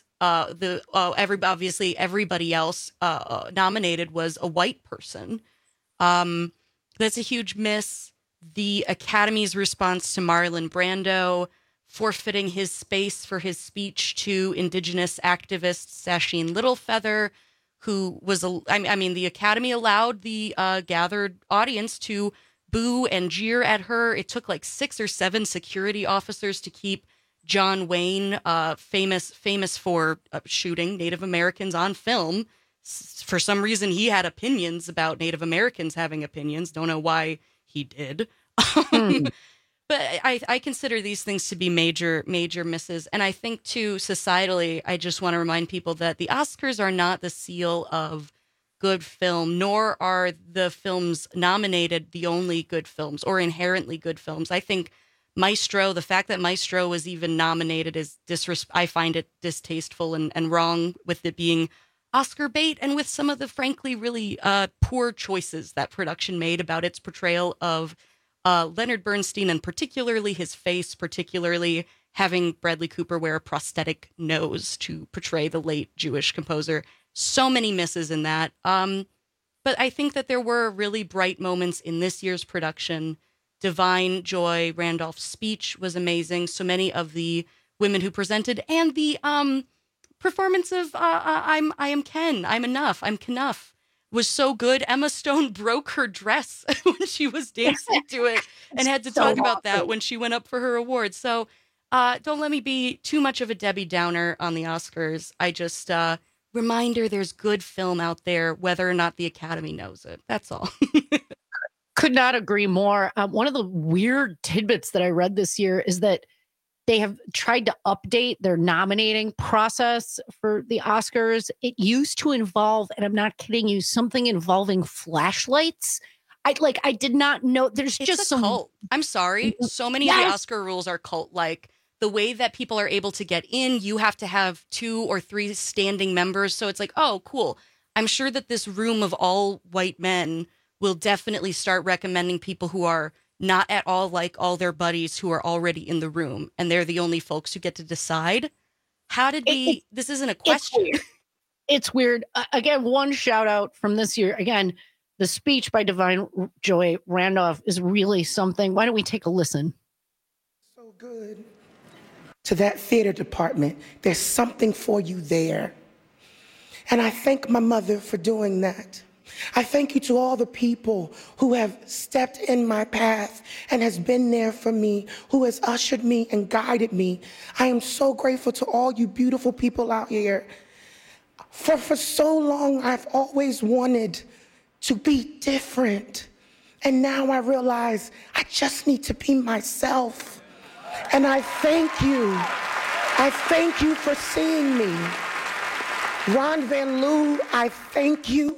everybody else nominated was a white person. That's a huge miss. The Academy's response to Marlon Brando forfeiting his space for his speech to Indigenous activist Sasheen Littlefeather, who was, the Academy allowed the gathered audience to boo and jeer at her. It took like 6 or 7 security officers to keep John Wayne, famous for shooting Native Americans on film. For some reason, he had opinions about Native Americans having opinions. Don't know why he did. But I consider these things to be major misses. And I think, too, societally, I just want to remind people that the Oscars are not the seal of good film, nor are the films nominated the only good films or inherently good films. I think Maestro, the fact that Maestro was even nominated is I find it distasteful and wrong, with it being Oscar bait and with some of the, frankly, really poor choices that production made about its portrayal of Leonard Bernstein, and particularly his face, particularly having Bradley Cooper wear a prosthetic nose to portray the late Jewish composer. So many misses in that. But I think that there were really bright moments in this year's production. Divine Joy Randolph's speech was amazing. So many of the women who presented, and the performance of I Am Ken, I'm Enough, I'm Knuff, was so good. Emma Stone broke her dress when she was dancing to it, and had to talk about that when she went up for her award. So don't let me be too much of a Debbie Downer on the Oscars. I just reminder, there's good film out there, whether or not the Academy knows it. That's all. Could not agree more. One of the weird tidbits that I read this year is that They have tried to update their nominating process for the Oscars. It used to involve, and I'm not kidding you, something involving flashlights. I did not know. There's It's just a some cult. I'm sorry. So many of the Oscar rules are cult-like. The way that people are able to get in, you have to have 2 or 3 standing members. So it's like, oh, cool. I'm sure that this room of all white men will definitely start recommending people who are not at all like all their buddies who are already in the room, and they're the only folks who get to decide. How did we? This isn't a question. It's weird. Again, one shout out from this year. Again, the speech by Divine Joy Randolph is really something. Why don't we take a listen? So good. To that theater department, there's something for you there. And I thank my mother for doing that. I thank you to all the people who have stepped in my path and has been there for me, who has ushered me and guided me. I am so grateful to all you beautiful people out here. For so long, I've always wanted to be different. And now I realize I just need to be myself. And I thank you. I thank you for seeing me. Ron Van Loo, I thank you.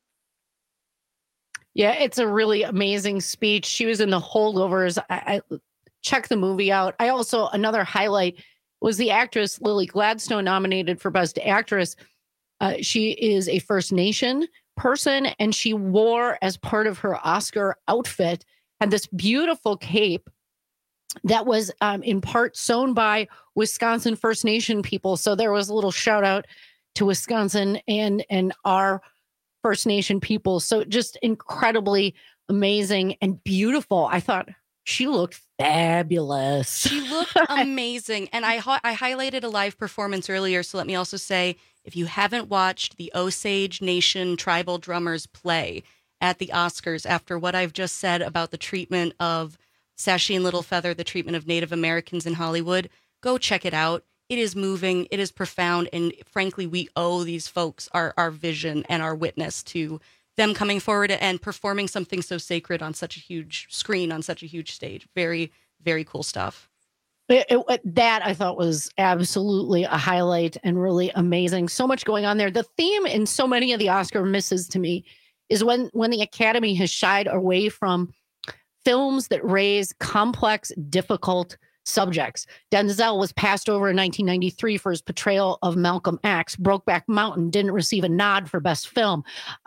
Yeah, it's a really amazing speech. She was in The Holdovers. I check the movie out. I also, another highlight was the actress Lily Gladstone, nominated for Best Actress. She is a First Nation person, and she wore, as part of her Oscar outfit, had this beautiful cape that was in part sewn by Wisconsin First Nation people. So there was a little shout out to Wisconsin and our First Nation people. So just incredibly amazing and beautiful. I thought she looked fabulous. She looked amazing. And I highlighted a live performance earlier. So let me also say, if you haven't watched the Osage Nation tribal drummers play at the Oscars, after what I've just said about the treatment of Sashi and Littlefeather, the treatment of Native Americans in Hollywood, go check it out. It is moving. It is profound. And frankly, we owe these folks our vision and our witness to them coming forward and performing something so sacred on such a huge screen, on such a huge stage. Very, very cool stuff. That I thought was absolutely a highlight and really amazing. So much going on there. The theme in so many of the Oscar misses to me is when the Academy has shied away from films that raise complex, difficult subjects. Denzel was passed over in 1993 for his portrayal of Malcolm X. Brokeback Mountain didn't receive a nod for Best Film.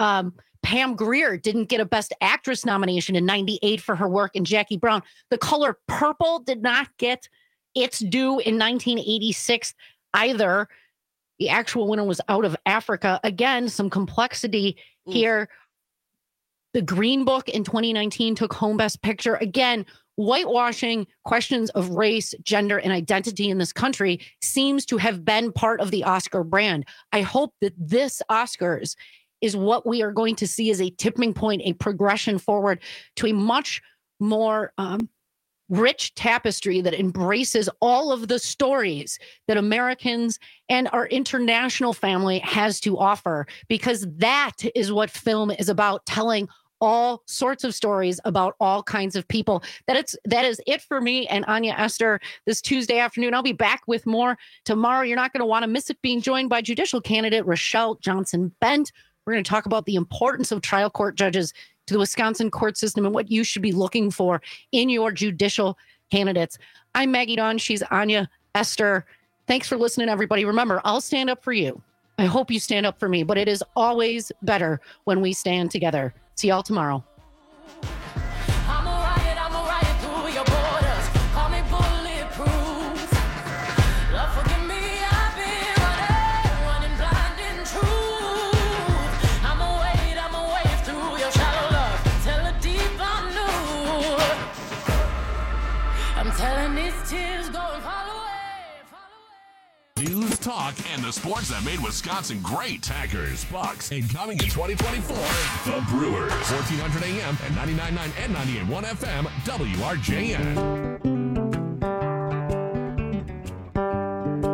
Pam Grier didn't get a Best Actress nomination in 98 for her work in Jackie Brown. The Color Purple did not get its due in 1986 either. The actual winner was Out of Africa. Again, some complexity here. The Green Book in 2019 took home Best Picture. Again, whitewashing questions of race, gender, and identity in this country seems to have been part of the Oscar brand. I hope that this Oscars is what we are going to see as a tipping point, a progression forward to a much more rich tapestry that embraces all of the stories that Americans and our international family has to offer, because that is what film is about, telling all sorts of stories about all kinds of people. That is it for me and Anya Esther this Tuesday afternoon. I'll be back with more tomorrow. You're not going to want to miss it, being joined by judicial candidate Rochelle Johnson-Bent. We're going to talk about the importance of trial court judges to the Wisconsin court system and what you should be looking for in your judicial candidates. I'm Maggie Dawn. She's Anya Esther. Thanks for listening, everybody. Remember, I'll stand up for you. I hope you stand up for me, but it is always better when we stand together. See y'all tomorrow. News, talk, and the sports that made Wisconsin great. Packers, Bucks, and coming in 2024, the Brewers. 1400 AM and 99.9 and 98.1 FM, WRJN.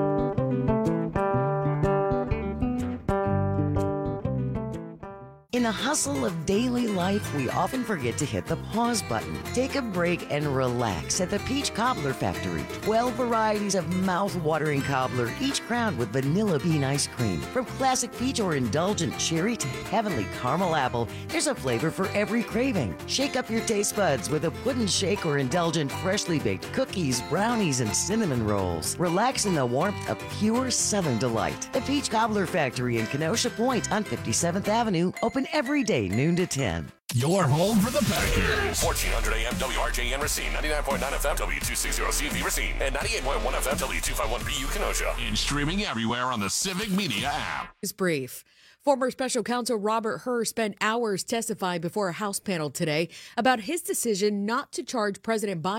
In the hustle of daily life, we often forget to hit the pause button. Take a break and relax at the Peach Cobbler Factory. 12 varieties of mouth-watering cobbler, each crowned with vanilla bean ice cream. From classic peach or indulgent cherry to heavenly caramel apple, there's a flavor for every craving. Shake up your taste buds with a pudding shake or indulgent freshly baked cookies, brownies, and cinnamon rolls. Relax in the warmth of pure Southern delight. The Peach Cobbler Factory in Kenosha Point on 57th Avenue, open every day, noon to 10. Your home for the Packers. 1400 AM WRJN Racine, 99.9 FM W260CV Racine, and 98.1 FM W251BU Kenosha. And streaming everywhere on the Civic Media app. Is brief. Former special counsel Robert Hur spent hours testifying before a House panel today about his decision not to charge President Biden